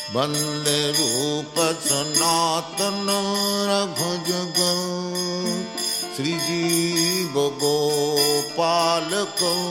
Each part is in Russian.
Bande Rupa Sanatana Raghujagam Sri Jiva Gopalakam.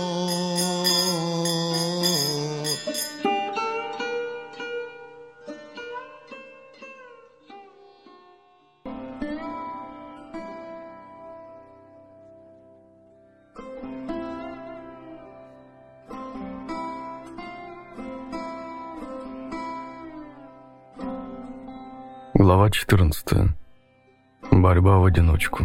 Глава 14. Борьба в одиночку.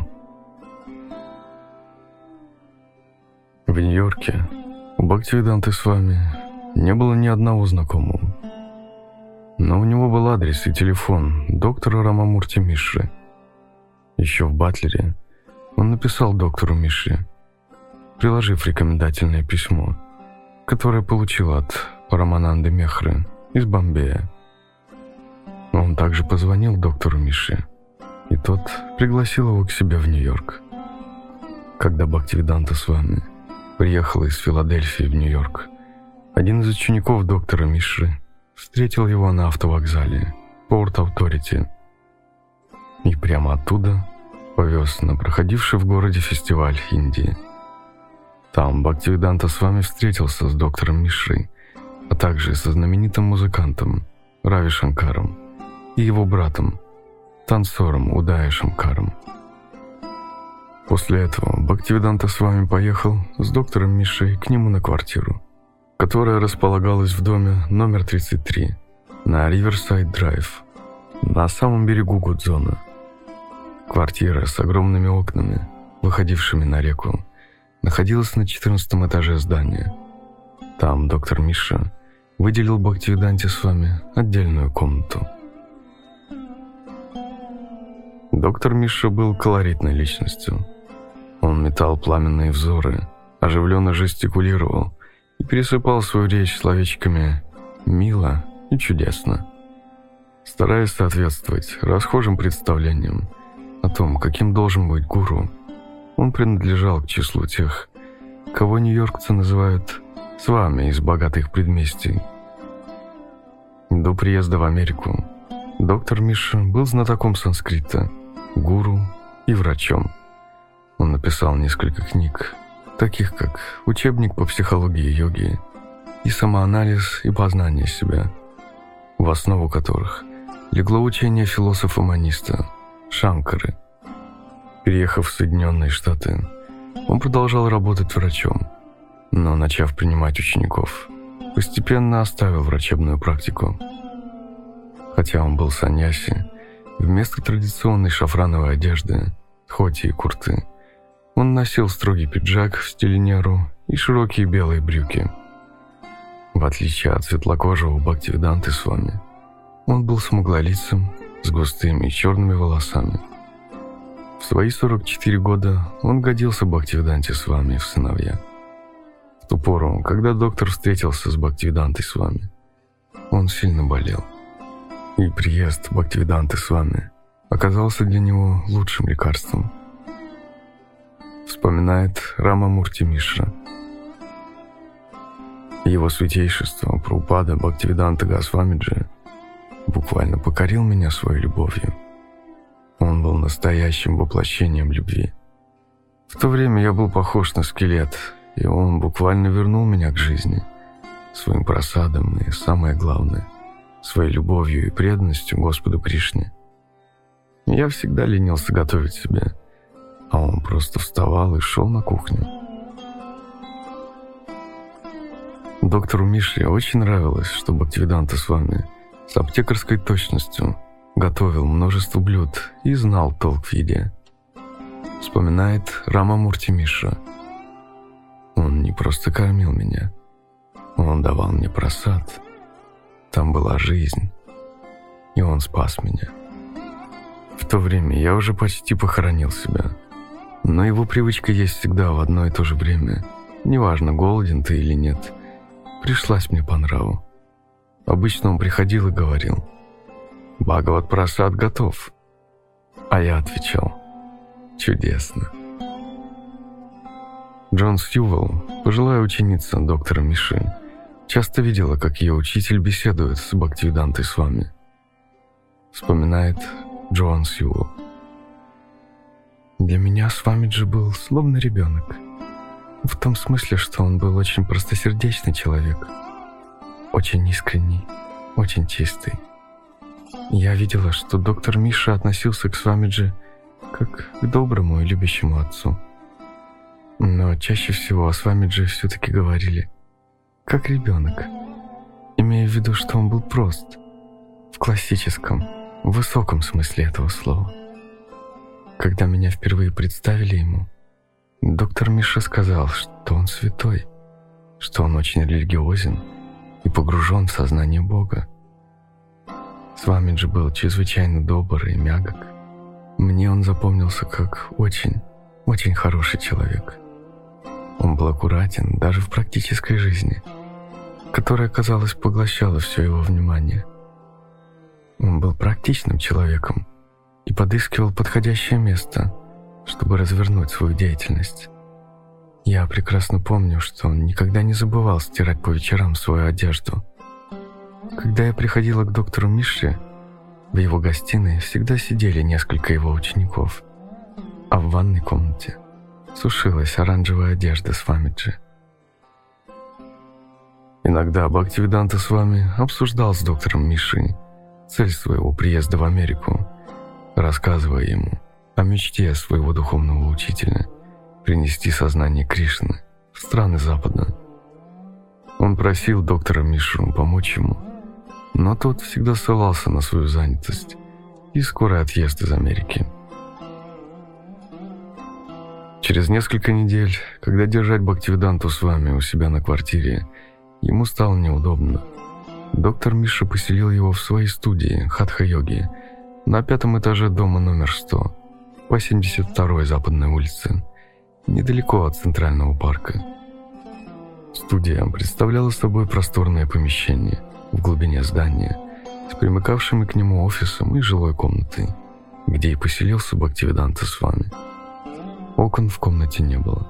В Нью-Йорке у Бхактивиданты Свами не было ни одного знакомого. Но у него был адрес и телефон доктора Рамамурти Мишры. Еще в Батлере он написал доктору Мишре, приложив рекомендательное письмо, которое получил от Парамананды Мехры из Бомбея. Он также позвонил доктору Мишре, и тот пригласил его к себе в Нью-Йорк. Когда Бхактивиданта Свами приехал из Филадельфии в Нью-Йорк, один из учеников доктора Мишры встретил его на автовокзале Порт Ауторити и прямо оттуда повез на проходивший в городе фестиваль Индии. Там Бхактивиданта Свами встретился с доктором Мишрой, а также со знаменитым музыкантом Рави Шанкаром и его братом, танцором Удая Шанкаром. После этого Бхактивиданта Свами поехал с доктором Мишей к нему на квартиру, которая располагалась в доме номер 33 на Риверсайд-драйв, на самом берегу Гудзона. Квартира с огромными окнами, выходившими на реку, находилась на 14 этаже здания. Там доктор Миша выделил Бхактивиданте Свами отдельную комнату. Доктор Миша был колоритной личностью. Он метал пламенные взоры, оживленно жестикулировал и пересыпал свою речь словечками «мило» и «чудесно», стараясь соответствовать расхожим представлениям о том, каким должен быть гуру. Он принадлежал к числу тех, кого нью-йоркцы называют «свами» из богатых предместий. До приезда в Америку доктор Миша был знатоком санскрита, гуру и врачом. Он написал несколько книг, таких как «Учебник по психологии йоги» и «Самоанализ и познание себя», в основу которых легло учение философа-мониста Шанкары. Переехав в Соединенные Штаты, он продолжал работать врачом, но, начав принимать учеников, постепенно оставил врачебную практику. Хотя он был саньяси, вместо традиционной шафрановой одежды, хоти и курты, он носил строгий пиджак в стиле неру и широкие белые брюки. В отличие от светлокожего Бхактивиданты Свами, он был смуглолицым, с густыми черными волосами. В свои 44 года он годился Бхактивиданте Свами в сыновья. В ту пору, когда доктор встретился с Бхактивидантой Свами, он сильно болел. И приезд Бхактивиданты Свами оказался для него лучшим лекарством. Вспоминает Рамамурти Мишра. Его святейшество Прабхупада Бхактивиданта Госвамиджи буквально покорил меня своей любовью. Он был настоящим воплощением любви. В то время я был похож на скелет, и он буквально вернул меня к жизни своим просадом и, самое главное, своей любовью и преданностью Господу Кришне. Я всегда ленился готовить себе, а он просто вставал и шел на кухню. Доктору Мишре очень нравилось, что Бхактивиданта Свами с аптекарской точностью готовил множество блюд и знал толк в еде. Вспоминает Рамамурти Мишра. Он не просто кормил меня, он давал мне прасад. Там была жизнь, и он спас меня. В то время я уже почти похоронил себя, но его привычка есть всегда в одно и то же время, неважно, голоден ты или нет, пришлась мне по нраву. Обычно он приходил и говорил: «Бхагават Прасад готов». А я отвечал: «Чудесно». Джон Сьювелл, пожилая ученица доктора Миши, часто видела, как ее учитель беседует с Бхактивидантой Свами. Вспоминает Джоан Сьюэлл. Для меня Свамиджи был словно ребенок. В том смысле, что он был очень простосердечный человек. Очень искренний, очень чистый. Я видела, что доктор Миша относился к Свамиджи как к доброму и любящему отцу. Но чаще всего о Свамиджи все-таки говорили как ребенок, имея в виду, что он был прост, в классическом, высоком смысле этого слова. Когда меня впервые представили ему, доктор Миша сказал, что он святой, что он очень религиозен и погружен в сознание Бога. Свамиджи был чрезвычайно добр и мягок. Мне он запомнился как очень, очень хороший человек. Он был аккуратен даже в практической жизни, которая, казалось, поглощала все его внимание. Он был практичным человеком и подыскивал подходящее место, чтобы развернуть свою деятельность. Я прекрасно помню, что он никогда не забывал стирать по вечерам свою одежду. Когда я приходила к доктору Мише, в его гостиной всегда сидели несколько его учеников, а в ванной комнате сушилась оранжевая одежда Свамиджи. Иногда Бхактивиданта Свами обсуждал с доктором Мишей цель своего приезда в Америку, рассказывая ему о мечте своего духовного учителя принести сознание Кришны в страны Запада. Он просил доктора Мишу помочь ему, но тот всегда ссылался на свою занятость и скорый отъезд из Америки. Через несколько недель, когда держать Бхактивиданту Свами у себя на квартире ему стало неудобно, доктор Миша поселил его в своей студии Хатха-йоги на 5-м этаже дома номер 100 по 72-й Западной улице, недалеко от Центрального парка. Студия представляла собой просторное помещение в глубине здания с примыкавшими к нему офисом и жилой комнатой, где и поселился Бхактивиданта Свами. Окон в комнате не было.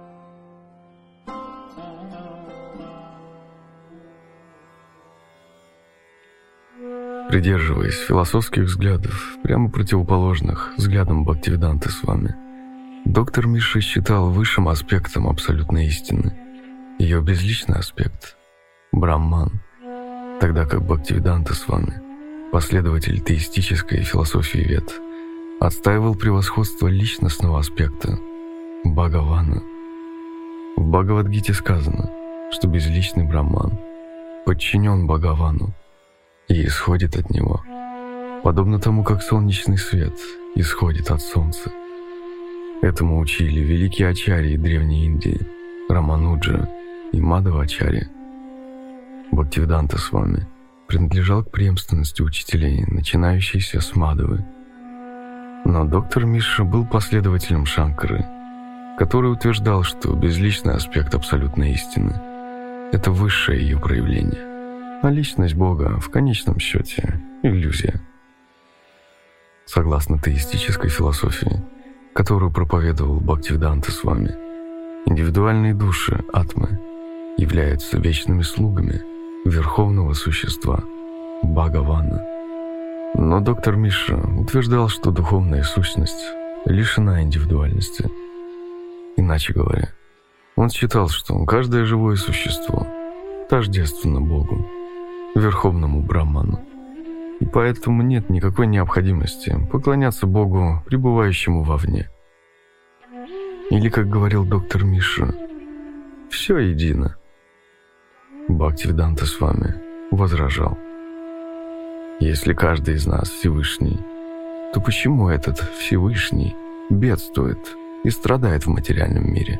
Придерживаясь философских взглядов, прямо противоположных взглядам Бхактивиданты Свами, доктор Миша считал высшим аспектом абсолютной истины ее безличный аспект – Брамман, тогда как Бхактивиданта Свами, последователь теистической философии Вед, отстаивал превосходство личностного аспекта – Бхагавана. В Бхагавад-гите сказано, что безличный Брамман подчинен Бхагавану и исходит от него, подобно тому, как солнечный свет исходит от солнца. Этому учили великие ачарьи Древней Индии Рамануджа и Мадхава-ачарья. Бхактивиданта Свами принадлежал к преемственности учителей, начинающейся с Мадхавы. Но доктор Миша был последователем Шанкары, который утверждал, что безличный аспект абсолютной истины – это высшее ее проявление, а личность Бога в конечном счете – иллюзия. Согласно теистической философии, которую проповедовал Бхактивиданта Свами, индивидуальные души, атмы, являются вечными слугами верховного существа – Бхагавана. Но доктор Миша утверждал, что духовная сущность лишена индивидуальности. Иначе говоря, он считал, что каждое живое существо тождественно Богу, верховному Браману, и поэтому нет никакой необходимости поклоняться Богу, пребывающему вовне. Или, как говорил доктор Миша, «все едино». Бхактивиданта Свами возражал: если каждый из нас Всевышний, то почему этот Всевышний бедствует и страдает в материальном мире?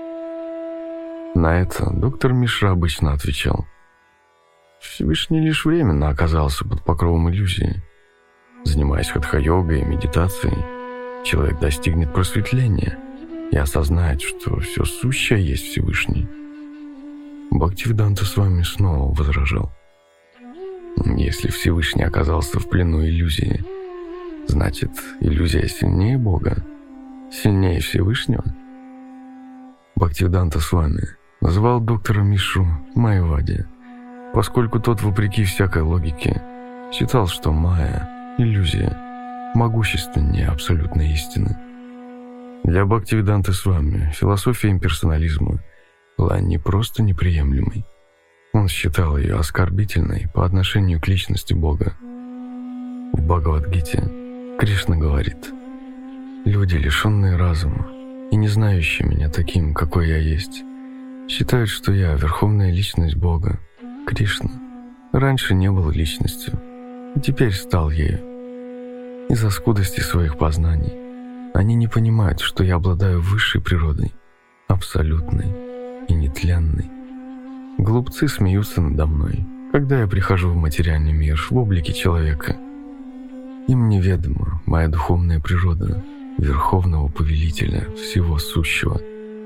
На это доктор Миша обычно отвечал: Всевышний лишь временно оказался под покровом иллюзии. Занимаясь хатха-йогой и медитацией, человек достигнет просветления и осознает, что все сущее есть Всевышний. Бхактивиданта Свами снова возражал: если Всевышний оказался в плену иллюзии, значит, иллюзия сильнее Бога, сильнее Всевышнего. Бхактивиданта Свами называл доктора Мишу Майявади, поскольку тот, вопреки всякой логике, считал, что майя – иллюзия, могущественнее абсолютной истины. Для Бхактивиданты Свами философия имперсонализма была не просто неприемлемой, он считал ее оскорбительной по отношению к личности Бога. В Бхагавад-гите Кришна говорит: «Люди, лишенные разума и не знающие меня таким, какой я есть, считают, что я верховная личность Бога, Кришна. Раньше не был личностью, и теперь стал ею. Из-за скудости своих познаний они не понимают, что я обладаю высшей природой, абсолютной и нетленной. Глупцы смеются надо мной, когда я прихожу в материальный мир в облике человека. Им неведома моя духовная природа, Верховного Повелителя всего сущего».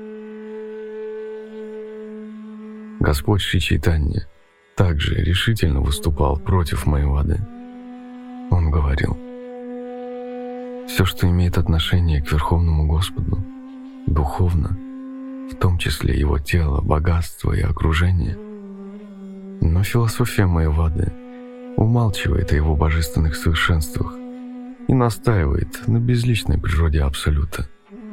Господь Шри Чайтанья также решительно выступал против майявады. Он говорил: «Все, что имеет отношение к Верховному Господу, духовно, в том числе его тело, богатство и окружение. Но философия майявады умалчивает о его божественных совершенствах и настаивает на безличной природе Абсолюта».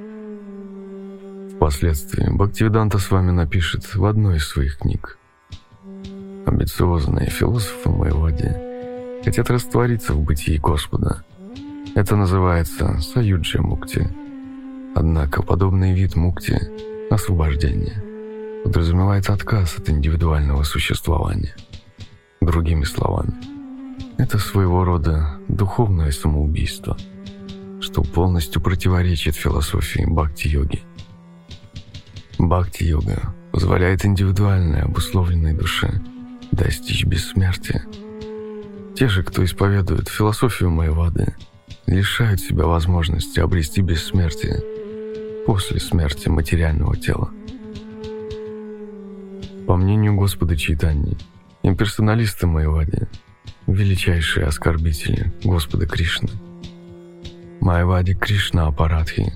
Впоследствии Бхактивиданта Свами напишет в одной из своих книг: «Амбициозные философы майявади хотят раствориться в бытии Господа. Это называется саюджа мукти. Однако подобный вид мукти, освобождения, подразумевает отказ от индивидуального существования. Другими словами, это своего рода духовное самоубийство, что полностью противоречит философии бхакти-йоги. Бхакти-йога позволяет индивидуальной обусловленной душе достичь бессмертия. Те же, кто исповедует философию майявады, лишают себя возможности обрести бессмертие после смерти материального тела. По мнению Господа Чайтаньи, имперсоналисты майявади – величайшие оскорбители Господа Кришны. Майявади Кришна Апарадхи.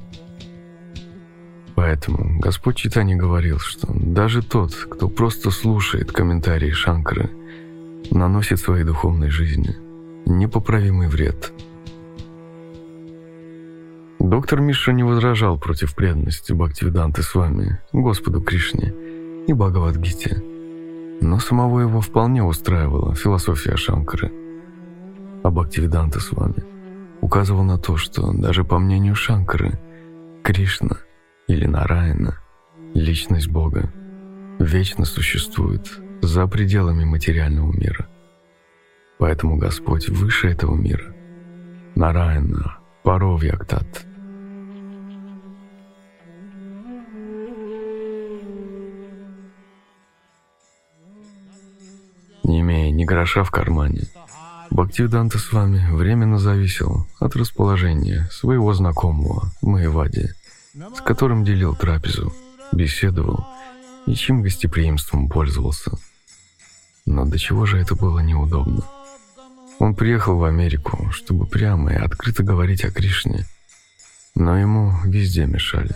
Поэтому Господь Чайтанья говорил, что даже тот, кто просто слушает комментарии Шанкары, наносит своей духовной жизни непоправимый вред. Доктор Мишра не возражал против преданности Бхактивиданты Свами Господу Кришне и Бхагавад-гите, но самого его вполне устраивала философия Шанкары. А Бхактивиданта Свами указывал на то, что даже по мнению Шанкары, Кришна или Нараяна, личность Бога, вечно существует за пределами материального мира. Поэтому Господь выше этого мира. Нараяна Паро-Вьяктат. Не имея ни гроша в кармане, Бхактивиданта Свами временно зависел от расположения своего знакомого майявади, с которым делил трапезу, беседовал и чьим гостеприимством пользовался. Но до чего же это было неудобно. Он приехал в Америку, чтобы прямо и открыто говорить о Кришне, но ему везде мешали.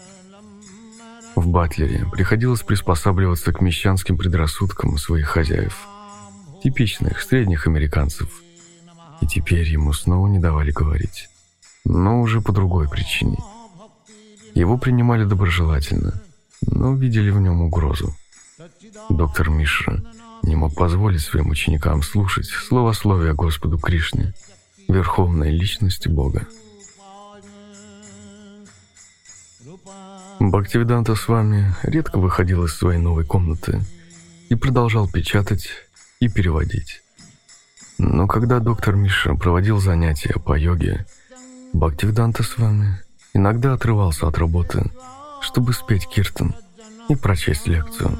В Батлере приходилось приспосабливаться к мещанским предрассудкам своих хозяев, типичных средних американцев, и теперь ему снова не давали говорить, но уже по другой причине. Его принимали доброжелательно, но видели в нем угрозу. Доктор Мишра не мог позволить своим ученикам слушать словословия Господу Кришне, верховной личности Бога. Бхактивиданта Свами редко выходил из своей новой комнаты и продолжал печатать и переводить. Но когда доктор Мишра проводил занятия по йоге, Бхактивиданта Свами иногда отрывался от работы, чтобы спеть киртан и прочесть лекцию.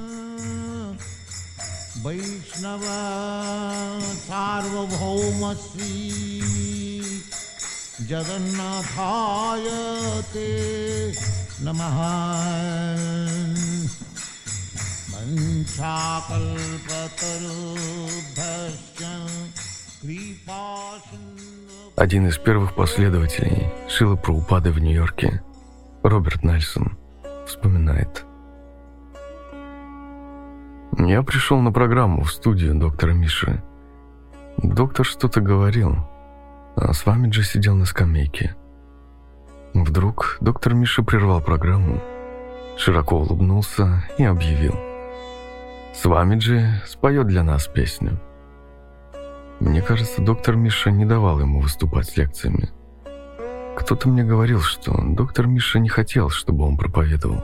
Один из первых последователей Шрилы Прабхупады в Нью-Йорке, Роберт Нельсон, вспоминает: Я пришел на программу в студию доктора Миши. Доктор что-то говорил, а Свамиджи сидел на скамейке. Вдруг доктор Миша прервал программу, широко улыбнулся и объявил: «Свамиджи споет для нас песню». Мне кажется, доктор Миша не давал ему выступать с лекциями. Кто-то мне говорил, что доктор Миша не хотел, чтобы он проповедовал.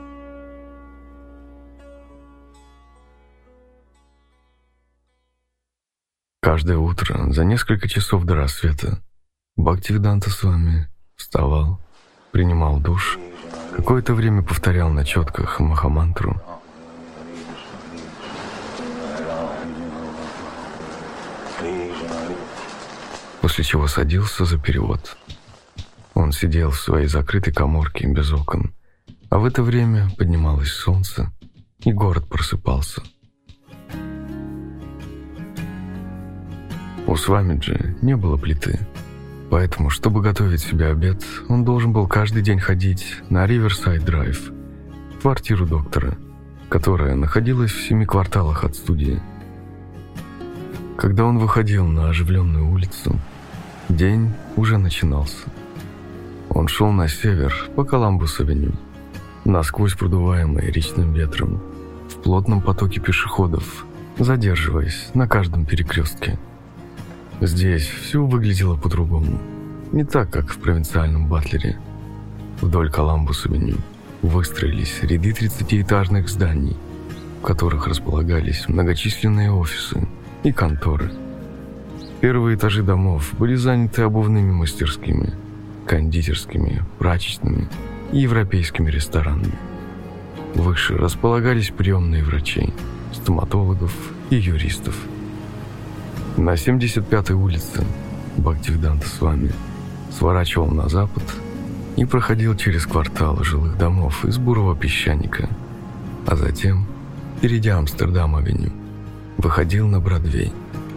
Каждое утро, за несколько часов до рассвета, Бхактивиданта Свами вставал, принимал душ, какое-то время повторял на четках махамантру. После чего садился за перевод. Он сидел в своей закрытой каморке без окон, а в это время поднималось солнце, и город просыпался. У Свамиджи не было плиты, поэтому, чтобы готовить себе обед, он должен был каждый день ходить на Riverside Drive, квартиру доктора, которая находилась в 7 кварталах от студии. Когда он выходил на оживленную улицу, день уже начинался. Он шел на север по Коламбус-авеню, насквозь продуваемый речным ветром, в плотном потоке пешеходов, задерживаясь на каждом перекрестке. Здесь все выглядело по-другому, не так, как в провинциальном Батлере. Вдоль Коламбус-авеню выстроились ряды 30-этажных зданий, в которых располагались многочисленные офисы и конторы. Первые этажи домов были заняты обувными мастерскими, кондитерскими, прачечными и европейскими ресторанами. Выше располагались приемные врачей, стоматологов и юристов. На 75-й улице Бхактивиданта Свами сворачивал на запад и проходил через квартал жилых домов из бурого песчаника, а затем, перейдя Амстердам-авеню, выходил на Бродвей.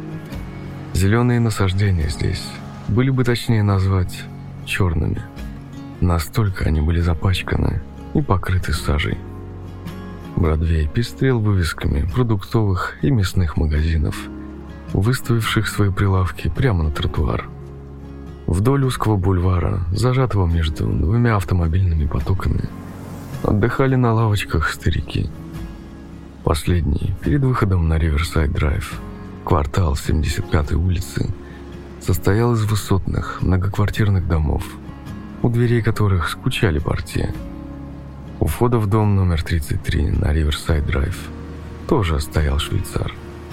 Зеленые насаждения здесь были бы точнее назвать черными. Настолько они были запачканы и покрыты сажей. Бродвей пестрел вывесками продуктовых и мясных магазинов, выставивших свои прилавки прямо на тротуар. Вдоль узкого бульвара, зажатого между 2 автомобильными потоками, отдыхали на лавочках старики. Последний, перед выходом на Riverside Drive, квартал 75-й улицы, состоял из высотных многоквартирных домов, у дверей которых скучали портье. У входа в дом номер 33 на Riverside Drive тоже стоял швейцар.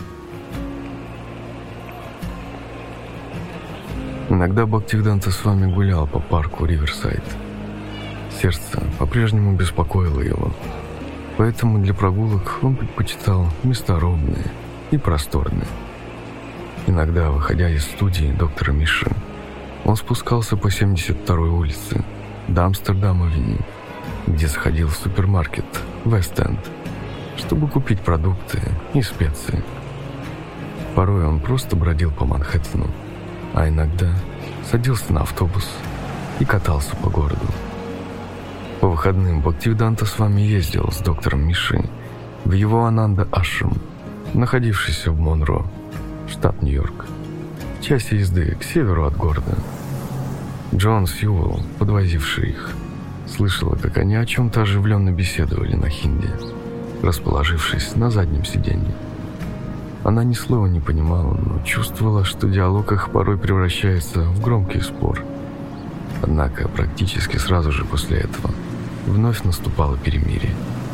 Иногда Бхактивиданта Свами гулял по парку Риверсайд. Сердце по-прежнему беспокоило его, поэтому для прогулок он предпочитал места ровные и просторные. Иногда, выходя из студии доктора Миши, он спускался по 72-й улице до Амстердам-авеню, где заходил в супермаркет Вест-Энд, чтобы купить продукты и специи. Порой он просто бродил по Манхэттену, а иногда садился на автобус и катался по городу. По выходным Бхактивиданта Свами ездил с доктором Мишей в его Ананда-ашрам, находившийся в Монро, штат Нью-Йорк, в часе езды к северу от города. Джон Сьюэлл, подвозивший их, слышала, как они о чем-то оживленно беседовали на хинди, расположившись на заднем сиденье. Она ни слова не понимала, но чувствовала, что диалог их порой превращается в громкий спор. Однако практически сразу же после этого вновь наступало перемирие.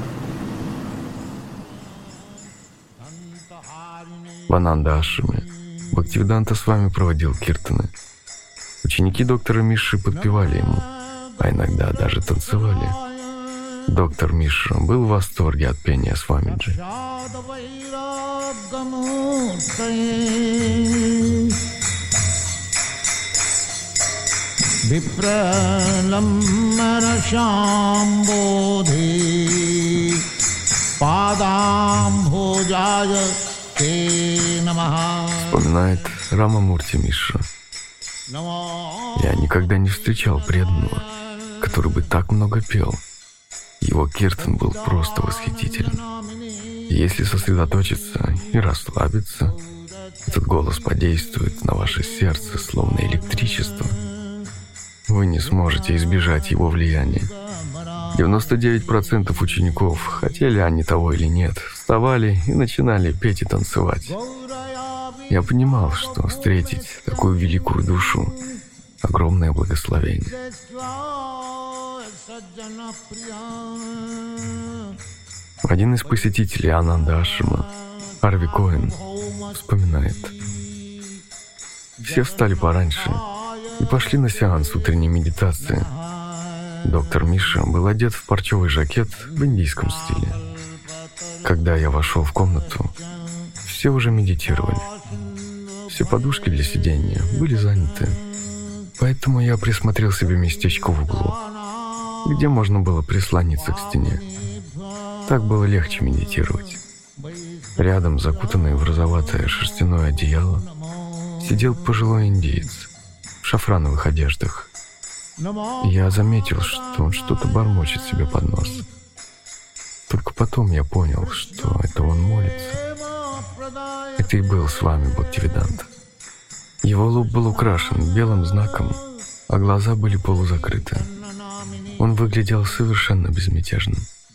В Ананда-ашраме Бхактивиданта Свами проводил киртаны. Ученики доктора Миши подпевали ему, а иногда даже танцевали. Доктор Миша был в восторге от пения Свамиджи. Вспоминает Рамамурти Миша. Я никогда не встречал преданного, который бы так много пел. Его киртан был просто восхитителен. Если сосредоточиться и расслабиться, этот голос подействует на ваше сердце словно электричество. Вы не сможете избежать его влияния. 99% учеников, хотели они того или нет, вставали и начинали петь и танцевать. Я понимал, что встретить такую великую душу — огромное благословение. Один из посетителей Ананда-ашрама, Харви Коэн, вспоминает: все встали пораньше и пошли на сеанс утренней медитации. Доктор Миша был одет в парчевый жакет в индийском стиле. Когда я вошел в комнату, все уже медитировали. Все подушки для сидения были заняты, поэтому я присмотрел себе местечко в углу, где можно было прислониться к стене. Так было легче медитировать. Рядом, закутанный в розоватое шерстяное одеяло, сидел пожилой индиец в шафрановых одеждах. Я заметил, что он что-то бормочет себе под нос. Только потом я понял, что это он молится. Это и был с вами Бхактивиданта. Его лоб был украшен белым знаком, а глаза были полузакрыты. Он выглядел совершенно безмятежным.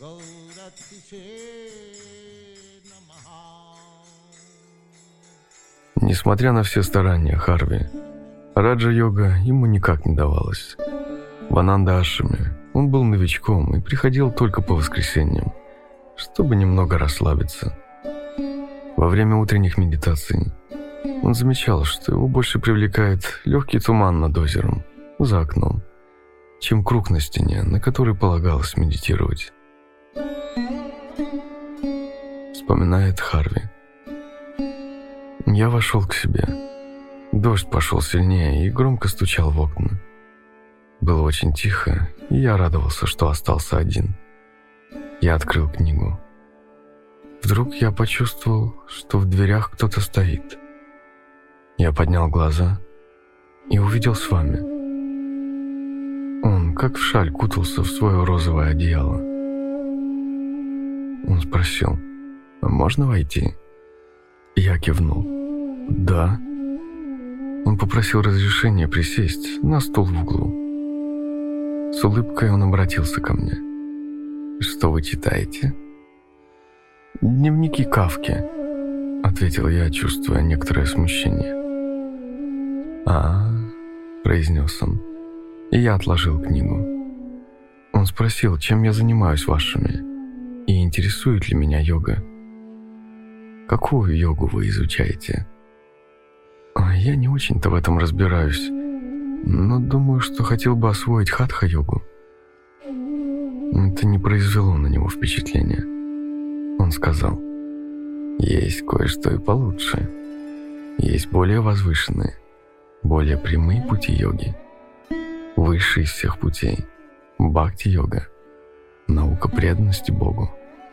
Несмотря на все старания Харви, раджа-йога ему никак не давалась. В Ананда-ашраме он был новичком и приходил только по воскресеньям, чтобы немного расслабиться. Во время утренних медитаций он замечал, что его больше привлекает легкий туман над озером, за окном, чем круг на стене, на который полагалось медитировать. Вспоминает Харви. Я вошел к себе. Дождь пошел сильнее и громко стучал в окна. Было очень тихо, и я радовался, что остался один. Я открыл книгу. Вдруг я почувствовал, что в дверях кто-то стоит. Я поднял глаза и увидел с вами. Он, как в шаль, кутался в свое розовое одеяло. Он спросил: «А можно войти?» Я кивнул: «Да». Он попросил разрешения присесть на стул в углу. С улыбкой он обратился ко мне. «Что вы читаете?» «Дневники Кафки», — ответил я, чувствуя некоторое смущение. Произнес он, и я отложил книгу. Он спросил, чем я занимаюсь вашими, и интересует ли меня йога. «Какую йогу вы изучаете?» «Я не очень-то в этом разбираюсь, но думаю, что хотел бы освоить хатха-йогу». Это не произвело на него впечатления. Он сказал: «Есть кое-что и получше. Есть более возвышенные, более прямые пути йоги. Высший из всех путей – бхакти-йога, наука преданности Богу».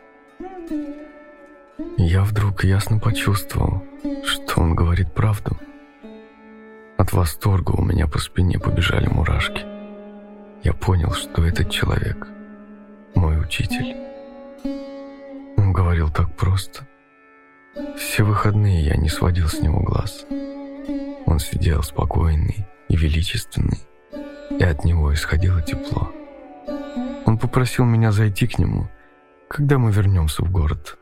Я вдруг ясно почувствовал, что он говорит правду. От восторга у меня по спине побежали мурашки. Я понял, что этот человек – мой учитель. Он говорил так просто. Все выходные я не сводил с него глаз. Он сидел спокойный и величественный, и от него исходило тепло. Он попросил меня зайти к нему, когда мы вернемся в город.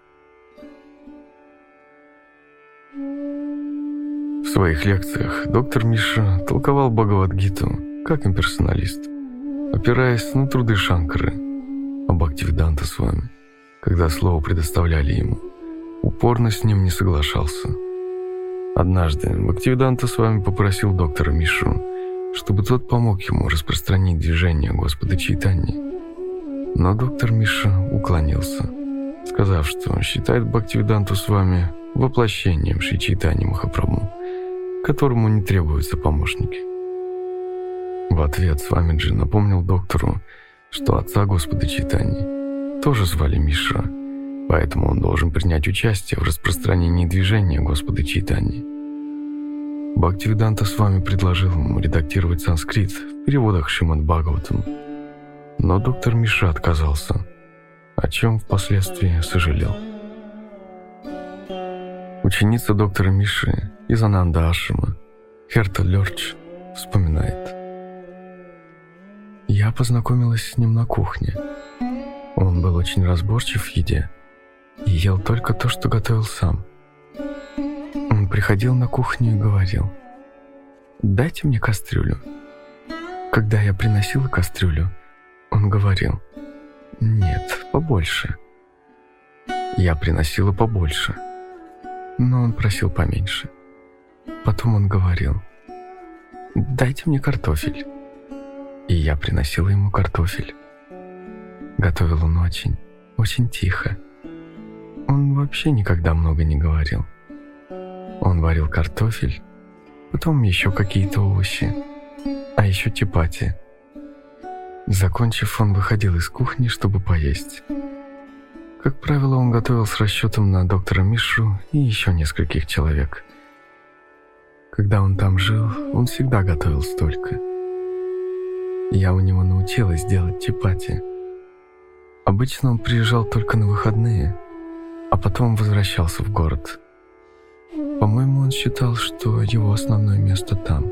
В своих лекциях доктор Миша толковал Бхагавад-гиту как имперсоналист, опираясь на труды Шанкары, а Бхактивиданта Свами, когда слово предоставляли ему, упорно с ним не соглашался. Однажды Бхактивиданта Свами попросил доктора Мишу, чтобы тот помог ему распространить движение Господа Чайтаньи. Но доктор Миша уклонился, сказав, что он считает Бхактивиданту Свами воплощением Шри Чайтаньи Махапрабху, которому не требуются помощники. В ответ Свамиджи напомнил доктору, что отца Господа Чайтаньи тоже звали Миша, поэтому он должен принять участие в распространении движения Господа Чайтаньи. Бхактивиданта Свами предложил ему редактировать санскрит в переводах Шримад Бхагаватам, но доктор Миша отказался, о чем впоследствии сожалел. Ученица доктора Миши из Ананда Ашрама, Херта Лёрч, вспоминает. Я познакомилась с ним на кухне. Он был очень разборчив в еде и ел только то, что готовил сам. Он приходил на кухню и говорил: «Дайте мне кастрюлю». Когда я приносила кастрюлю, он говорил: «Нет, побольше». Я приносила побольше, но он просил поменьше. Потом он говорил: «Дайте мне картофель». И я приносила ему картофель. Готовил он очень, очень тихо. Он вообще никогда много не говорил. Он варил картофель, потом еще какие-то овощи, а еще чапати. Закончив, он выходил из кухни, чтобы поесть. Как правило, он готовил с расчетом на доктора Мишу и еще нескольких человек. Когда он там жил, он всегда готовил столько. Я у него научилась делать чапати. Обычно он приезжал только на выходные, а потом возвращался в город. По-моему, он считал, что его основное место там.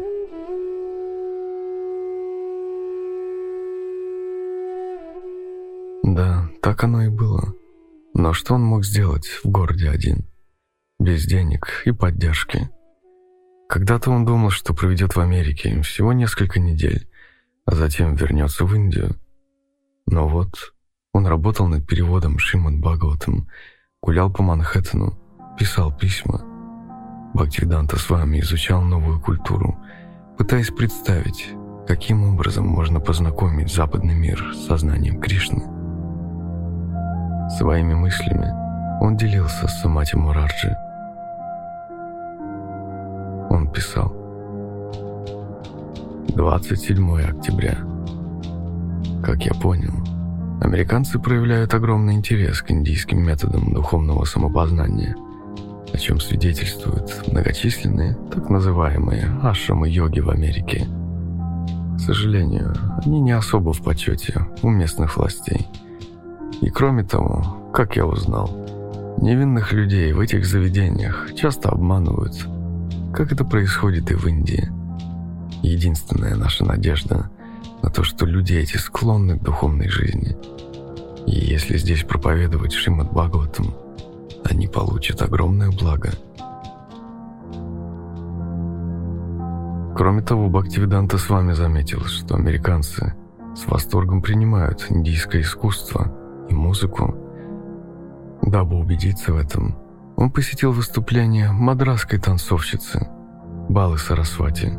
Да, так оно и было. Но что он мог сделать в городе один, без денег и поддержки? Когда-то он думал, что проведет в Америке всего несколько недель, а затем вернется в Индию. Но вот он работал над переводом Шримад Бхагаватам, гулял по Манхэттену, писал письма. Бхактивиданта Свами изучал новую культуру, пытаясь представить, каким образом можно познакомить западный мир с сознанием Кришны. Своими мыслями он делился с Самати Мураджи. Он писал: 27 октября. Как я понял, американцы проявляют огромный интерес к индийским методам духовного самопознания, о чем свидетельствуют многочисленные так называемые ашрамы-йоги в Америке. К сожалению, они не особо в почете у местных властей. И кроме того, как я узнал, невинных людей в этих заведениях часто обманывают, как это происходит и в Индии. Единственная наша надежда на то, что люди эти склонны к духовной жизни. И если здесь проповедовать Шримад Бхагаватам, они получат огромное благо. Кроме того, Бхактивиданта Свами заметил, что американцы с восторгом принимают индийское искусство и музыку. Дабы убедиться в этом, он посетил выступление мадрасской танцовщицы Балы Сарасвати.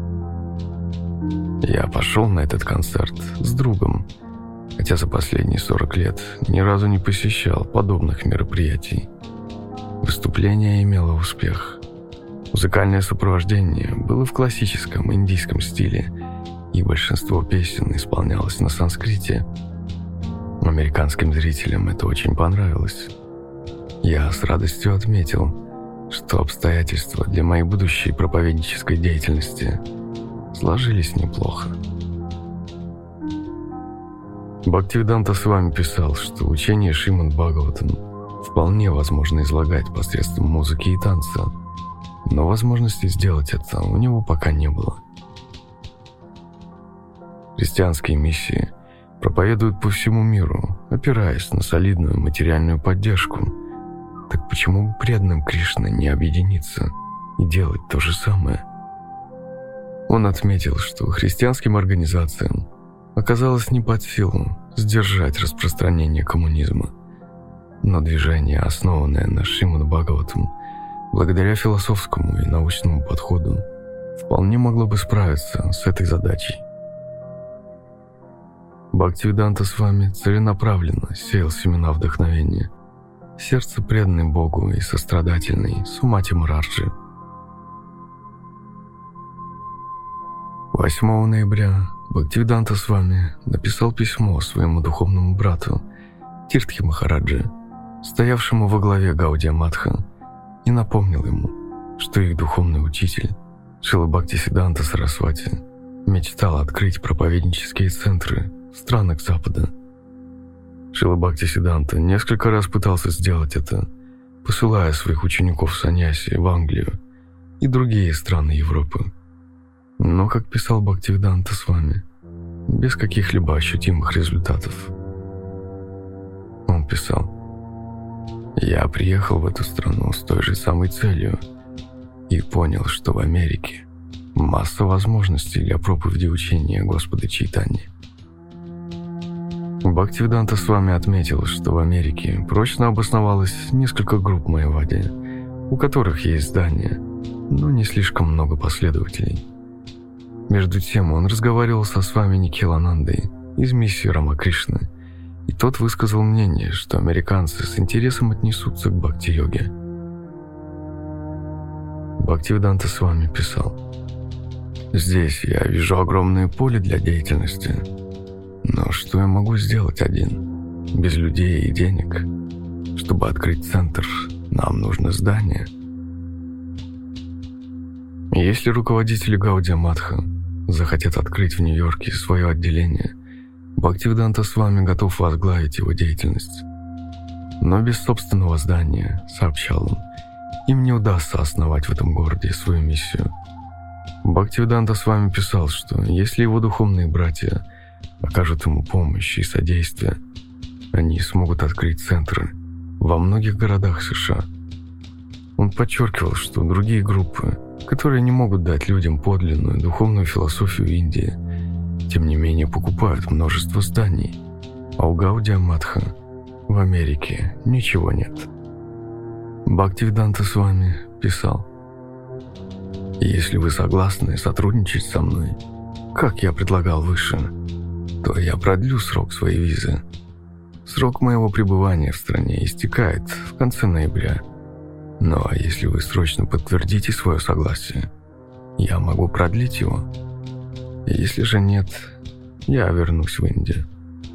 Я пошел на этот концерт с другом, хотя за последние 40 лет ни разу не посещал подобных мероприятий. Выступление имело успех. Музыкальное сопровождение было в классическом индийском стиле, и большинство песен исполнялось на санскрите. Американским зрителям это очень понравилось. Я с радостью отметил, что обстоятельства для моей будущей проповеднической деятельности сложились неплохо. Бхактивиданта Свами писал, что учение Шримад Бхагаватам вполне возможно излагать посредством музыки и танца, но возможности сделать это у него пока не было. Христианские миссии проповедуют по всему миру, опираясь на солидную материальную поддержку. Так почему бы преданным Кришны не объединиться и делать то же самое? Он отметил, что христианским организациям оказалось не под силу сдержать распространение коммунизма, но движение, основанное на Шримад Бхагаватам, благодаря философскому и научному подходу, вполне могло бы справиться с этой задачей. Бхактивиданта Свами целенаправленно сеял семена вдохновения в сердце преданной Богу и сострадательной Сумати Мураджи. 8 ноября Бхактивиданта Свами написал письмо своему духовному брату Тиртхи Махараджи, стоявшему во главе Гаудия Матха, и напомнил ему, что их духовный учитель Шрила Бхактисиддханта Сарасвати мечтал открыть проповеднические центры в странах Запада. Шрила Бхактисиддханта несколько раз пытался сделать это, посылая своих учеников саньяси в Англию и другие страны Европы. Но, как писал Бхактивиданта Свами, без каких-либо ощутимых результатов. Он писал: «Я приехал в эту страну с той же самой целью и понял, что в Америке масса возможностей для проповеди учения Господа Чайтаньи». Бхактивиданта Свами отметил, что в Америке прочно обосновалось несколько групп майявади, у которых есть здания, но не слишком много последователей. Между тем он разговаривал со Свами Никхиланандой из миссии Рамакришны, и тот высказал мнение, что американцы с интересом отнесутся к бхакти-йоге. Бхактивиданта Свами писал: «Здесь я вижу огромное поле для деятельности, но что я могу сделать один, без людей и денег? Чтобы открыть центр, нам нужно здание». Если руководители Гаудия Матха захотят открыть в Нью-Йорке свое отделение, Бхактивиданта Свами готов возглавить его деятельность. Но без собственного здания, сообщал он, им не удастся основать в этом городе свою миссию. Бхактивиданта Свами писал, что если его духовные братья окажут ему помощь и содействие, они смогут открыть центры во многих городах США. Он подчеркивал, что другие группы, которые не могут дать людям подлинную духовную философию Индии, тем не менее покупают множество зданий, а у Гаудия Матха в Америке ничего нет. Бхактивиданта Свами писал: «Если вы согласны сотрудничать со мной, как я предлагал выше, то я продлю срок своей визы. Срок моего пребывания в стране истекает в конце ноября. Ну а если вы срочно подтвердите свое согласие, я могу продлить его. Если же нет, я вернусь в Индию».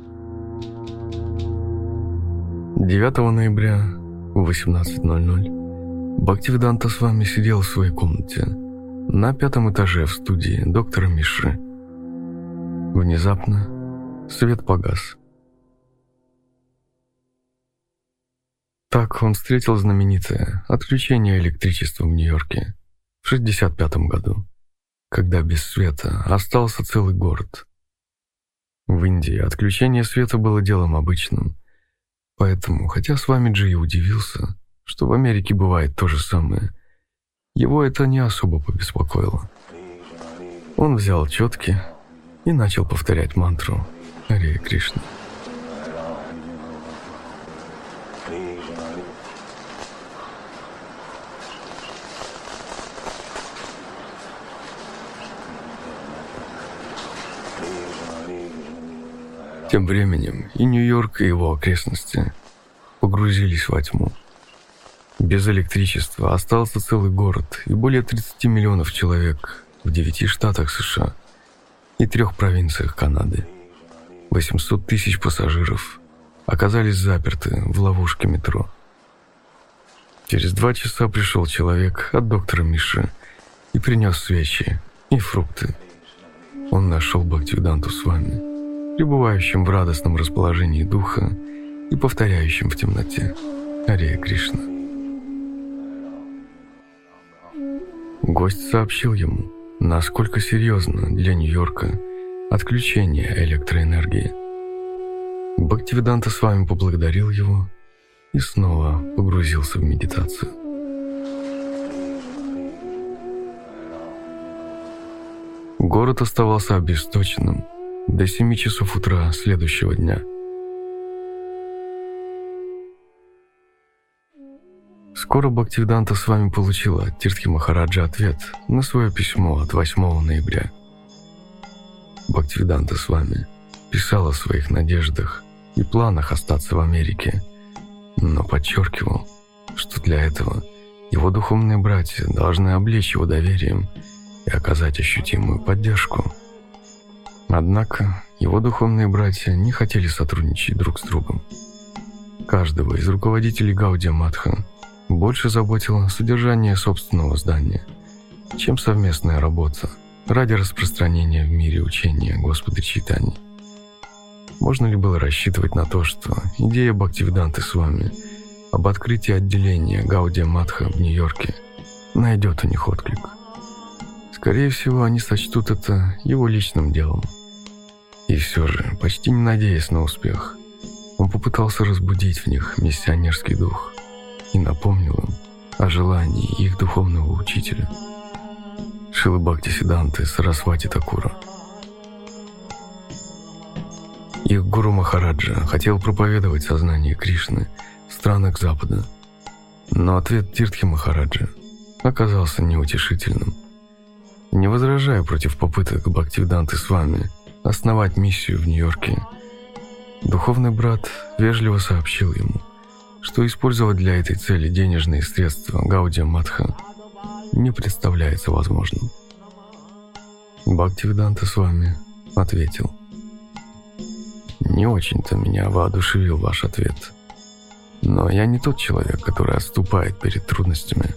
9 ноября в 18:00 Бхактивиданта Свами сидел в своей комнате на 5-м этаже в студии доктора Мишры. Внезапно свет погас. Так он встретил знаменитое отключение электричества в Нью-Йорке в 1965 году, когда без света остался целый город. В Индии отключение света было делом обычным, поэтому, хотя Свамиджи и удивился, что в Америке бывает то же самое, его это не особо побеспокоило. Он взял четки и начал повторять мантру «Харе Кришна». Тем временем и Нью-Йорк, и его окрестности погрузились во тьму. Без электричества остался целый город и более 30 миллионов человек в 9 штатах США и 3 провинциях Канады. 800 тысяч пассажиров оказались заперты в ловушке метро. Через 2 часа пришел человек от доктора Мишры и принес свечи и фрукты. Он нашел Бхактивиданту Свами, пребывающим в радостном расположении духа и повторяющим в темноте «Харе Кришна». Гость сообщил ему, насколько серьезно для Нью-Йорка отключение электроэнергии. Бхактивиданта Свами поблагодарил его и снова погрузился в медитацию. Город оставался обесточенным до 7 часов утра следующего дня. Скоро Бхактивиданта Свами получил от Тиртхи Махараджа ответ на свое письмо от 8 ноября. Бхактивиданта Свами писал о своих надеждах и планах остаться в Америке, но подчеркивал, что для этого его духовные братья должны облечь его доверием и оказать ощутимую поддержку. Однако его духовные братья не хотели сотрудничать друг с другом. Каждого из руководителей Гаудия Матха больше заботило содержание собственного здания, чем совместная работа ради распространения в мире учения Господа Чайтаньи. Можно ли было рассчитывать на то, что идея Бхактивиданты Свами об открытии отделения Гаудия Матха в Нью-Йорке найдет у них отклик. Скорее всего, они сочтут это его личным делом. И все же, почти не надеясь на успех, он попытался разбудить в них миссионерский дух и напомнил им о желании их духовного учителя Шрилы Бхактисиддханты Сарасвати Такура. Их гуру Махараджа хотел проповедовать сознание Кришны в странах Запада, но ответ Тиртхи Махараджа оказался неутешительным. Не возражая против попыток Бхактивиданты Свами основать миссию в Нью-Йорке, духовный брат вежливо сообщил ему, что использовать для этой цели денежные средства Гаудия Матха не представляется возможным. Бхактивиданта Свами ответил: «Не очень-то меня воодушевил ваш ответ, но я не тот человек, который отступает перед трудностями».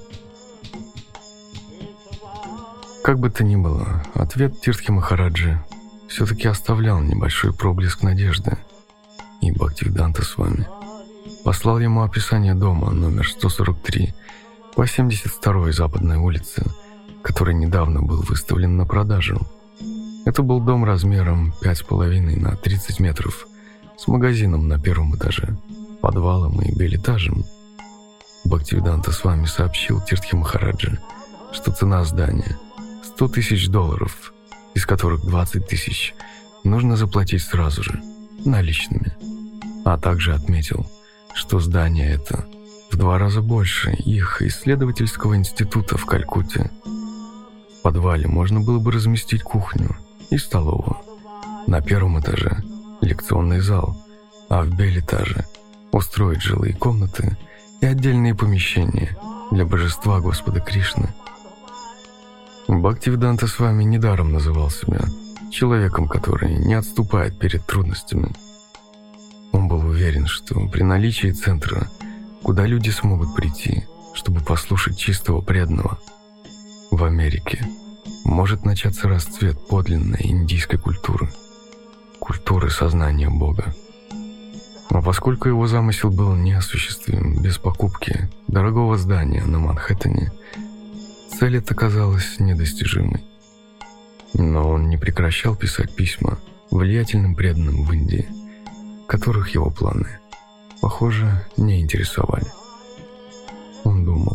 Как бы то ни было, ответ Тиртхи Махараджи все-таки оставлял небольшой проблеск надежды, и Бхактивиданта Свами послал ему описание дома номер 143 по 72-й Западной улице, который недавно был выставлен на продажу. Это был дом размером 5,5 на 30 метров с магазином на первом этаже, подвалом и билетажем. Бхактивиданта Свами сообщил Тиртхи Махараджи, что цена здания $100 тысяч, из которых 20 тысяч нужно заплатить сразу же, наличными, а также отметил, что здание это в 2 раза больше их исследовательского института в Калькутте. В подвале можно было бы разместить кухню и столовую, на первом этаже лекционный зал, а в Б-этаже устроить жилые комнаты и отдельные помещения для божества Господа Кришны. Бхактивиданта Свами недаром называл себя человеком, который не отступает перед трудностями. Он был уверен, что при наличии центра, куда люди смогут прийти, чтобы послушать чистого преданного, в Америке может начаться расцвет подлинной индийской культуры сознания Бога. А поскольку его замысел был неосуществим без покупки дорогого здания на Манхэттене, цель эта казалась недостижимой. Но он не прекращал писать письма влиятельным преданным в Индии, которых его планы, похоже, не интересовали. Он думал: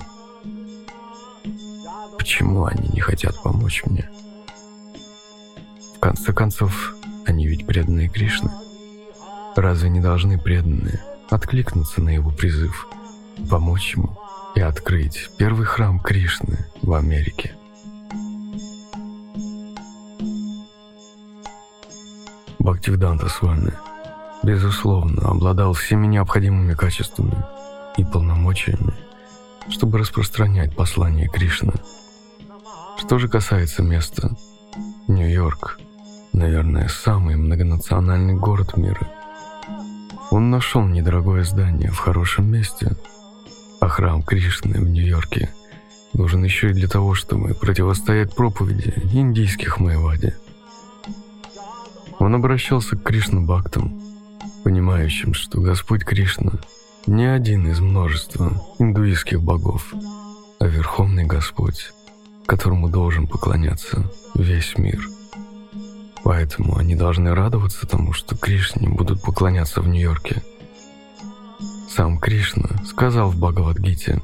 почему они не хотят помочь мне? В конце концов, они ведь преданные Кришны. Разве не должны преданные откликнуться на его призыв, помочь ему и открыть первый храм Кришны в Америке? Бхактивиданта Свами, безусловно, обладал всеми необходимыми качествами и полномочиями, чтобы распространять послание Кришны. Что же касается места, Нью-Йорк, наверное, самый многонациональный город мира. Он нашел недорогое здание в хорошем месте, а храм Кришны в Нью-Йорке нужен еще и для того, чтобы противостоять проповеди индийских майявади. Он обращался к Кришна-бхактам, понимающим, что Господь Кришна не один из множества индуистских богов, а Верховный Господь, которому должен поклоняться весь мир. Поэтому они должны радоваться тому, что Кришне будут поклоняться в Нью-Йорке. Сам Кришна сказал в Бхагавад-гите: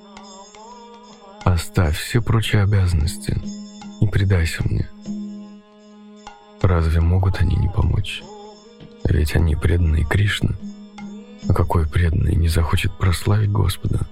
«Оставь все прочие обязанности и предайся мне». Разве могут они не помочь? Ведь они преданные Кришны. А какой преданный не захочет прославить Господа?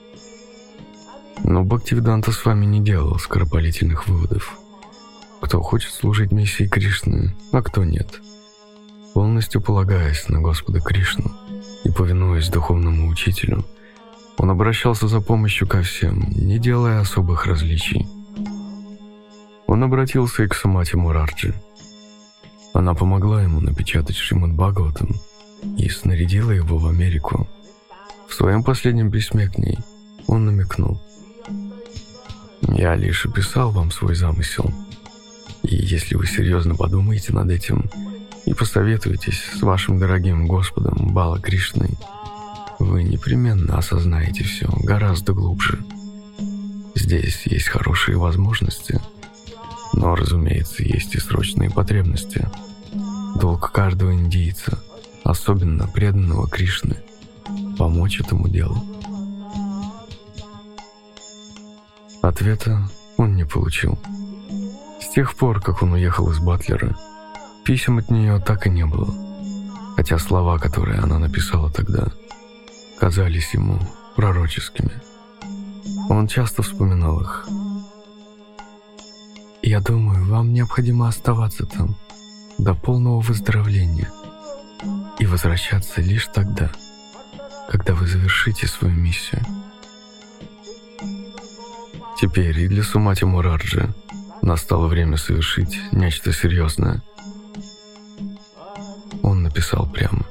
Но Бхактивиданта Свами не делал скоропалительных выводов. Кто хочет служить миссии Кришны, а кто нет. Полностью полагаясь на Господа Кришну и повинуясь духовному учителю, он обращался за помощью ко всем, не делая особых различий. Он обратился и к Сумати Мураджи. Она помогла ему напечатать Шримад Бхагаватам и снарядила его в Америку. В своем последнем письме к ней он намекнул: «Я лишь описал вам свой замысел, и если вы серьезно подумаете над этим и посоветуетесь с вашим дорогим Господом Бала Кришной, вы непременно осознаете все гораздо глубже. Здесь есть хорошие возможности, но, разумеется, есть и срочные потребности. Долг каждого индийца, особенно преданного Кришны, помочь этому делу. Ответа он не получил. С тех пор, как он уехал из Батлера, писем от нее так и не было, хотя слова, которые она написала тогда, казались ему пророческими. Он часто вспоминал их. «Я думаю, вам необходимо оставаться там до полного выздоровления и возвращаться лишь тогда, когда вы завершите свою миссию». Теперь и для Сумати Мураджи настало время совершить нечто серьезное. Он написал прямо: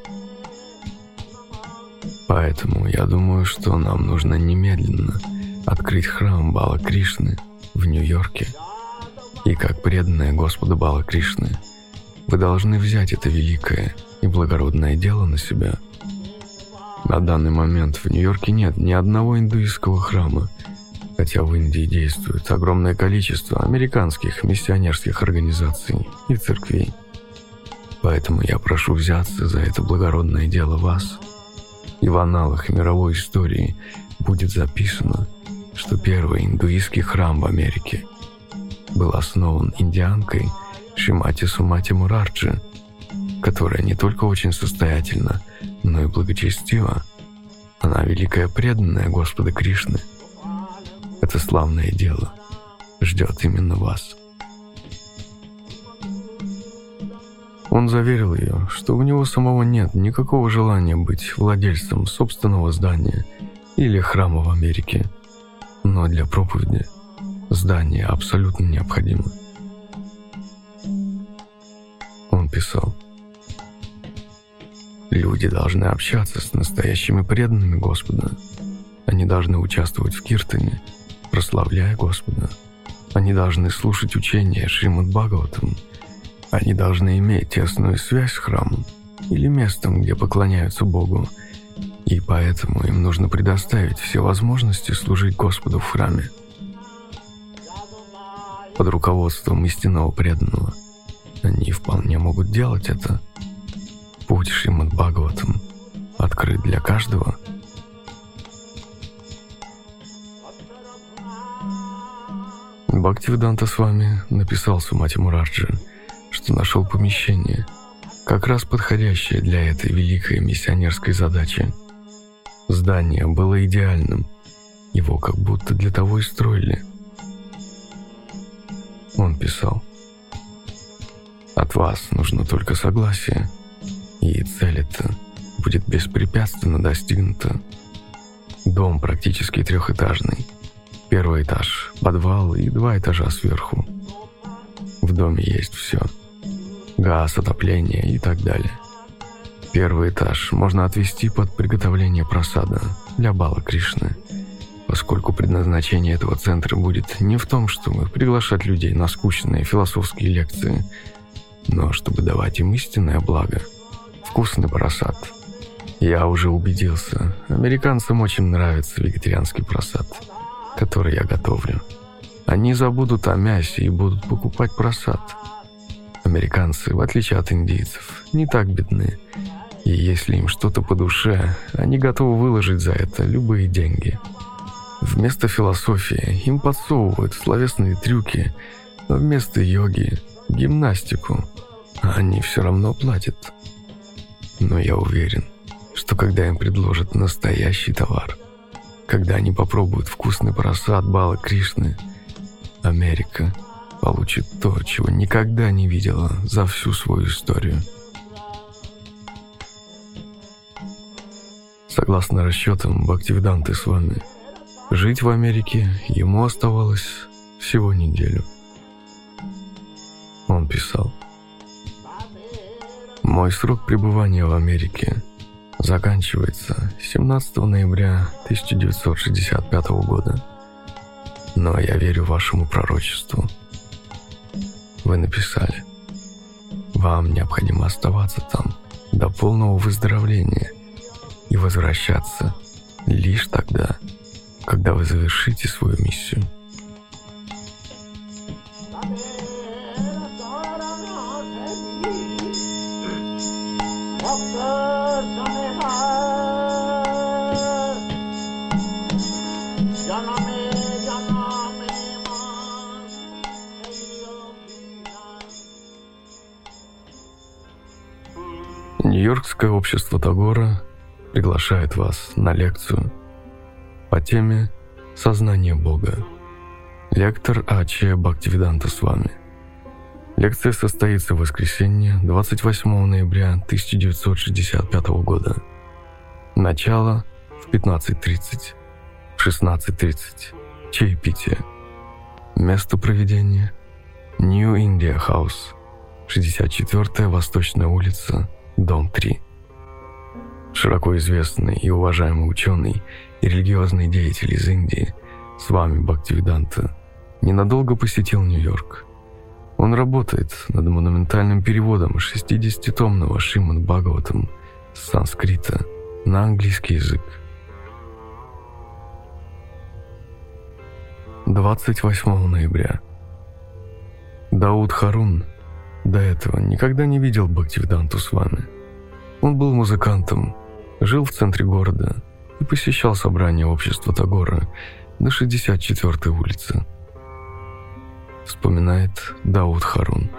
«Поэтому я думаю, что нам нужно немедленно открыть храм Бала Кришны в Нью-Йорке. И как преданная Господу Бала Кришны, вы должны взять это великое и благородное дело на себя. На данный момент в Нью-Йорке нет ни одного индуистского храма, хотя в Индии действует огромное количество американских миссионерских организаций и церквей. Поэтому я прошу взяться за это благородное дело вас, и в аналах мировой истории будет записано, что первый индуистский храм в Америке был основан индианкой Шримати Сумати Мураджи, которая не только очень состоятельна, но и благочестива. Она великая преданная Господа Кришны. Это славное дело ждет именно вас». Он заверил ее, что у него самого нет никакого желания быть владельцем собственного здания или храма в Америке, но для проповеди здание абсолютно необходимо. Он писал: «Люди должны общаться с настоящими преданными Господа. Они должны участвовать в киртане, прославляя Господа. Они должны слушать учения Шримад Бхагаватам. Они должны иметь тесную связь с храмом или местом, где поклоняются Богу, и поэтому им нужно предоставить все возможности служить Господу в храме. Под руководством истинного преданного они вполне могут делать это. Путь Шримад Бхагаватам открыт для каждого». Бхактивиданта Свами написал Сумати Мураджи, что нашел помещение, как раз подходящее для этой великой миссионерской задачи. Здание было идеальным, его как будто для того и строили. Он писал: «От вас нужно только согласие, и цель эта будет беспрепятственно достигнута. Дом практически трехэтажный. Первый этаж – подвал и 2 этажа сверху. В доме есть все – газ, отопление и так далее. Первый этаж можно отвести под приготовление прасада для Бала Кришны, поскольку предназначение этого центра будет не в том, чтобы приглашать людей на скучные философские лекции, но чтобы давать им истинное благо – вкусный прасад. Я уже убедился, американцам очень нравится вегетарианский прасад, который я готовлю. Они забудут о мясе и будут покупать прасад. Американцы, в отличие от индийцев, не так бедны, и если им что-то по душе, они готовы выложить за это любые деньги. Вместо философии им подсовывают словесные трюки, а вместо йоги – гимнастику, а они все равно платят. Но я уверен, что когда им предложат настоящий товар, когда они попробуют вкусный прасад Бала Кришны, Америка получит то, чего никогда не видела за всю свою историю. Согласно расчетам Бхактивиданты Свами, жить в Америке ему оставалось всего неделю. Он писал: «Мой срок пребывания в Америке заканчивается 17 ноября 1965 года. Но я верю вашему пророчеству. Вы написали: вам необходимо оставаться там до полного выздоровления и возвращаться лишь тогда, когда вы завершите свою миссию. Нью-Йоркское общество Тагора приглашает вас на лекцию по теме «Сознание Бога». Лектор А.Ч. Бхактивиданта Свами. Лекция состоится в воскресенье, 28 ноября 1965 года. Начало в 15:30, в 16:30 чаепитие. Место проведения – New India House, 64-я Восточная улица, дом 3. Широко известный и уважаемый ученый и религиозный деятель из Индии Свами Бхактивиданта ненадолго посетил Нью-Йорк. Он работает над монументальным переводом 60-томного Шримад Бхагаватам с санскрита на английский язык. 28 ноября. Дауд Харун до этого никогда не видел Бхактивиданту Свами. Он был музыкантом, жил в центре города и посещал собрания общества Тагора на 64-й улице. Вспоминает Дауд Харун.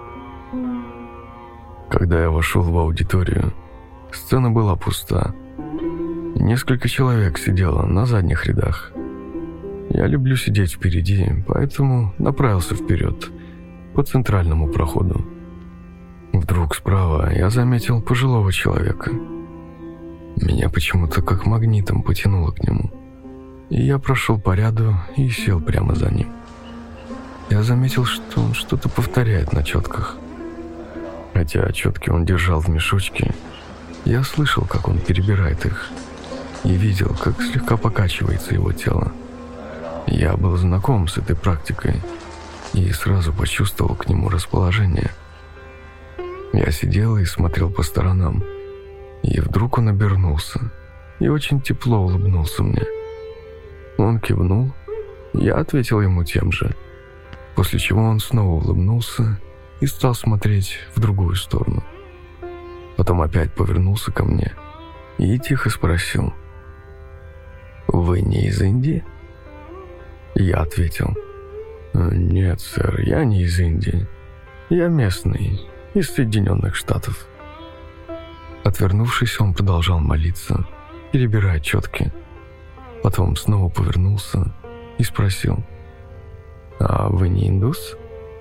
Когда я вошел в аудиторию, сцена была пуста. Несколько человек сидело на задних рядах. Я люблю сидеть впереди, поэтому направился вперед, по центральному проходу. Вдруг справа я заметил пожилого человека. Меня почему-то как магнитом потянуло к нему, и я прошел по ряду и сел прямо за ним. Я заметил, что он что-то повторяет на четках. Хотя четки он держал в мешочке, я слышал, как он перебирает их, и видел, как слегка покачивается его тело. Я был знаком с этой практикой и сразу почувствовал к нему расположение. Я сидел и смотрел по сторонам, и вдруг он обернулся и очень тепло улыбнулся мне. Он кивнул, я ответил ему тем же, после чего он снова улыбнулся и стал смотреть в другую сторону. Потом опять повернулся ко мне и тихо спросил: «Вы не из Индии?» Я ответил: «Нет, сэр, я не из Индии. Я местный, из Соединенных Штатов». Отвернувшись, он продолжал молиться, перебирая четки. Потом снова повернулся и спросил: «А вы не индус?»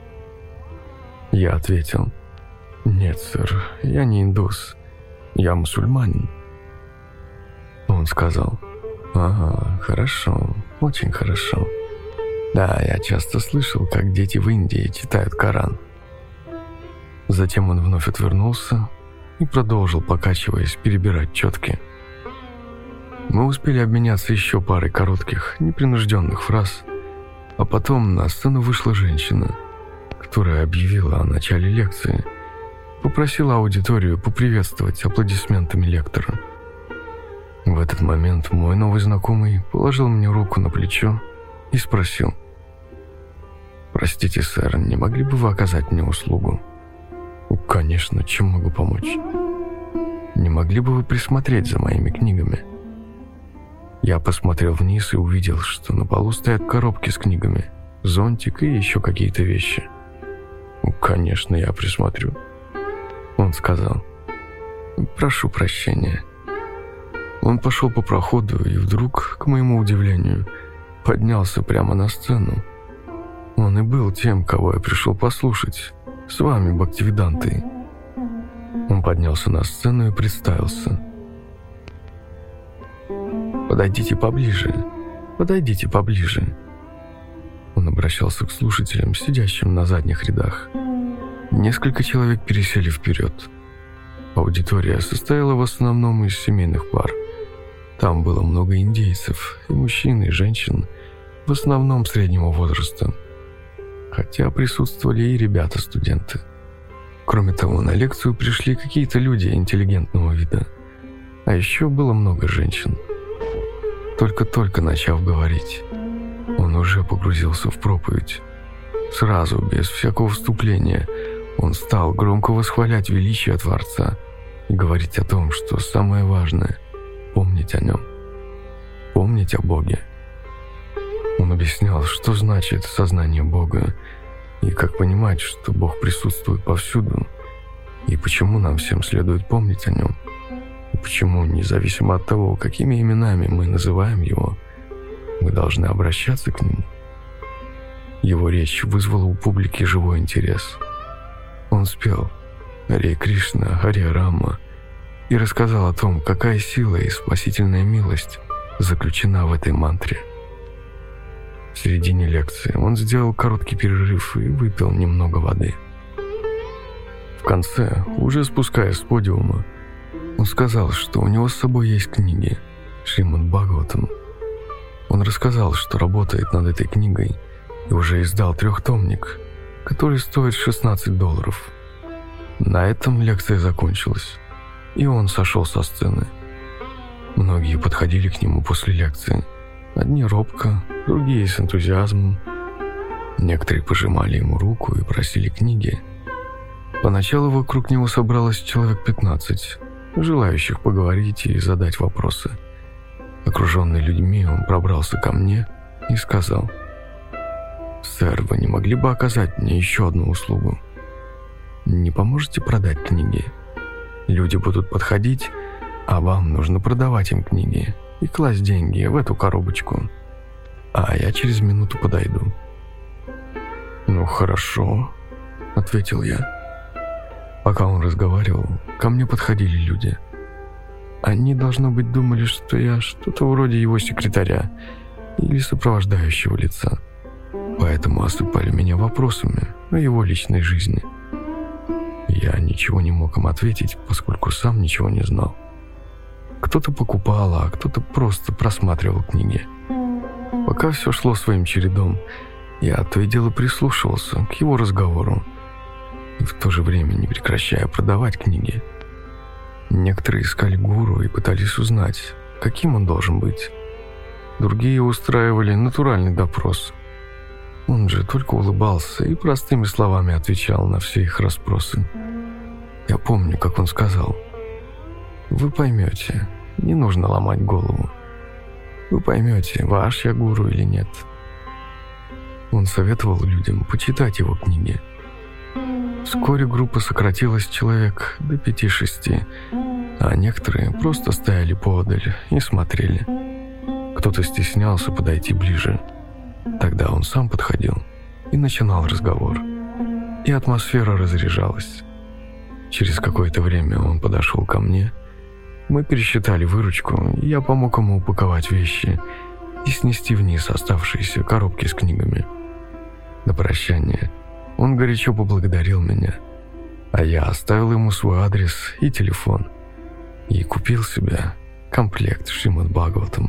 Я ответил: «Нет, сэр, я не индус. Я мусульманин». Он сказал: «Ага, хорошо, очень хорошо. Да, я часто слышал, как дети в Индии читают Коран». Затем он вновь отвернулся и продолжил, покачиваясь, перебирать четки. Мы успели обменяться еще парой коротких, непринужденных фраз, а потом на сцену вышла женщина, которая объявила о начале лекции, попросила аудиторию поприветствовать аплодисментами лектора. В этот момент мой новый знакомый положил мне руку на плечо и спросил: «Простите, сэр, не могли бы вы оказать мне услугу?» «Конечно, чем могу помочь?» «Не могли бы вы присмотреть за моими книгами?» Я посмотрел вниз и увидел, что на полу стоят коробки с книгами, зонтик и еще какие-то вещи. «Конечно, я присмотрю». Он сказал: «Прошу прощения». Он пошел по проходу и вдруг, к моему удивлению, поднялся прямо на сцену. Он и был тем, кого я пришел послушать, с вами, Бхактивидантой. Он поднялся на сцену и представился: «Подойдите поближе, подойдите поближе». Он обращался к слушателям, сидящим на задних рядах. Несколько человек пересели вперед. Аудитория состояла в основном из семейных пар. Там было много индейцев, и мужчин, и женщин, в основном среднего возраста, хотя присутствовали и ребята-студенты. Кроме того, на лекцию пришли какие-то люди интеллигентного вида. А еще было много женщин. Только-только начав говорить, он уже погрузился в проповедь. Сразу, без всякого вступления, он стал громко восхвалять величие Творца и говорить о том, что самое важное – помнить о Нем, помнить о Боге. Он объяснял, что значит сознание Бога и как понимать, что Бог присутствует повсюду, и почему нам всем следует помнить о Нем, и почему, независимо от того, какими именами мы называем Его, мы должны обращаться к Нему. Его речь вызвала у публики живой интерес. Он спел «Харе Кришна, Харе Рама» и рассказал о том, какая сила и спасительная милость заключена в этой мантре. В середине лекции он сделал короткий перерыв и выпил немного воды. В конце, уже спускаясь с подиума, он сказал, что у него с собой есть книги Шримад Бхагаватам. Он рассказал, что работает над этой книгой и уже издал 3-томник, который стоит $16. На этом лекция закончилась, и он сошел со сцены. Многие подходили к нему после лекции. Одни робко, другие с энтузиазмом. Некоторые пожимали ему руку и просили книги. Поначалу вокруг него собралось человек 15, желающих поговорить и задать вопросы. Окруженный людьми, он пробрался ко мне и сказал: «Сэр, вы не могли бы оказать мне еще одну услугу? Не поможете продать книги? Люди будут подходить, а вам нужно продавать им книги и класть деньги в эту коробочку, а я через минуту подойду». «Ну хорошо», — ответил я. Пока он разговаривал, ко мне подходили люди. Они, должно быть, думали, что я что-то вроде его секретаря или сопровождающего лица, поэтому осыпали меня вопросами о его личной жизни. Я ничего не мог им ответить, поскольку сам ничего не знал. Кто-то покупал, а кто-то просто просматривал книги. Пока все шло своим чередом, я то и дело прислушивался к его разговору, и в то же время не прекращая продавать книги. Некоторые искали гуру и пытались узнать, каким он должен быть. Другие устраивали натуральный допрос. Он же только улыбался и простыми словами отвечал на все их расспросы. Я помню, как он сказал: «Вы поймете, не нужно ломать голову. Вы поймете, ваш я гуру или нет». Он советовал людям почитать его книги. Вскоре группа сократилась человек до 5-6, а некоторые просто стояли поодаль и смотрели. Кто-то стеснялся подойти ближе. Тогда он сам подходил и начинал разговор, и атмосфера разряжалась. Через какое-то время он подошел ко мне, мы пересчитали выручку, и я помог ему упаковать вещи и снести вниз оставшиеся коробки с книгами. На прощание он горячо поблагодарил меня, а я оставил ему свой адрес и телефон и купил себе комплект Шримад Бхагаватам.